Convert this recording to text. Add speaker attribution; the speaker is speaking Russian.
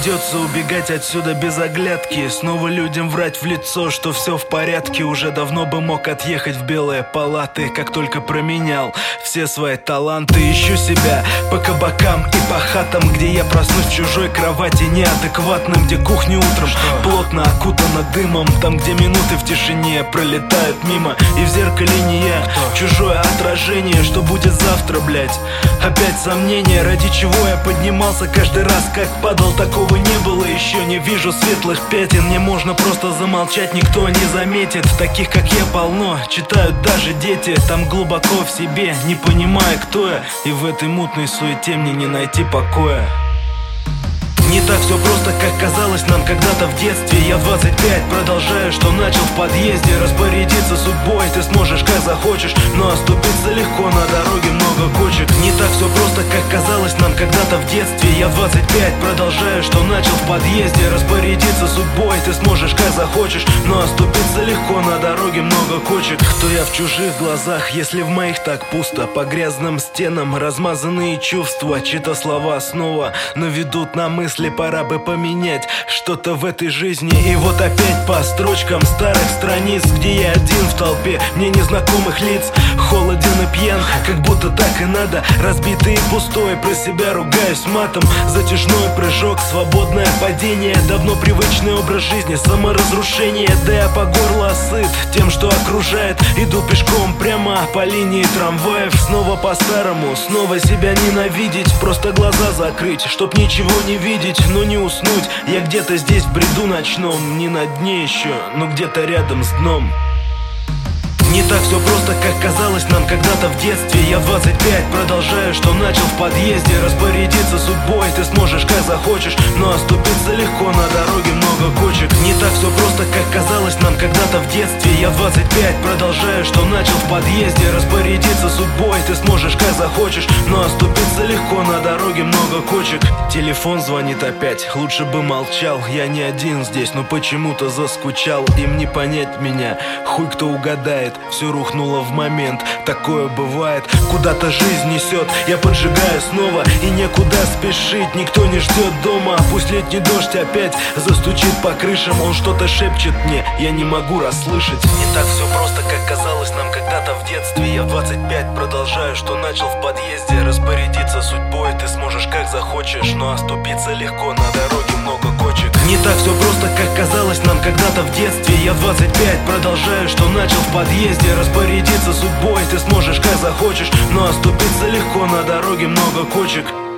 Speaker 1: Придется убегать отсюда без оглядки, снова людям врать в лицо, что все в порядке. Уже давно бы мог отъехать в белые палаты, как только променял все свои таланты. Ищу себя по кабакам и по хатам, где я проснусь в чужой кровати неадекватным, где кухня утром плотно окутана дымом, там, где минуты в тишине пролетают мимо, и в зеркале не я, чужое отражение. Что будет завтра, блять? Опять сомнения, ради чего я поднимался каждый раз, как падал, такого не было еще. Не вижу светлых пятен, мне можно просто замолчать, никто не заметит. Таких, как я, полно, читают даже дети, там глубоко в себе, не понимая, кто я. И в этой мутной суете мне не найти покоя. Не так все просто, как казалось нам когда-то в детстве. Я в 25 продолжаю, что начал в подъезде. Распорядиться судьбой ты сможешь как захочешь, но оступиться легко, на дороге много кочек. Не так все просто, как казалось нам когда-то в детстве. Я в 25 продолжаю, что начал в подъезде. Распорядиться судьбой ты сможешь как захочешь, но оступиться легко, на дороге много кочек. Кто я в чужих глазах, если в моих так пусто? По грязным стенам размазанные чувства, чьи-то слова снова наведут на мысли. Пора бы поменять что-то в этой жизни. И вот опять по строчкам старых страниц, где я один в толпе мне незнакомых лиц, холоден и пьян, как будто так и надо. Разбитый и пустой, про себя ругаюсь матом. Затяжной прыжок, свободное падение, давно привычный образ жизни, саморазрушение. Да я по горло сыт тем, что окружает. Иду пешком прямо по линии трамваев. Снова по-старому, снова себя ненавидеть, просто глаза закрыть, чтоб ничего не видеть, но не уснуть. Я где-то здесь в бреду ночном, не на дне еще, но где-то рядом с дном. Не так все просто, как казалось нам когда-то в детстве. Я в 25 продолжаю, что начал в подъезде. Распорядиться судьбой ты сможешь как захочешь, но оступиться легко, на дороге много кочек. Не так все просто, как казалось нам когда-то в детстве. Я в 25 продолжаю, что начал в подъезде. Распорядиться судьбой ты сможешь как захочешь, но оступиться легко, на дороге много кочек. Телефон звонит опять, лучше бы молчал. Я не один здесь, но почему-то заскучал. Им не понять меня, хуй кто угадает. Все рухнуло в момент, такое бывает. Куда-то жизнь несет, я поджигаю снова, и некуда спешить, никто не ждет дома. Пусть летний дождь опять застучит по крышам, он что-то шепчет мне, я не могу расслышать. Не так все просто, как казалось нам когда-то в детстве. Я в 25 продолжаю, что начал в подъезде. Распорядиться судьбой ты сможешь как захочешь, но оступиться легко, на дороге много кочек. Не так все просто, как казалось нам когда-то в детстве. Я в 25 продолжаю, что начал в подъезде. Распорядиться судьбой ты сможешь как захочешь, но оступиться легко, на дороге много кочек.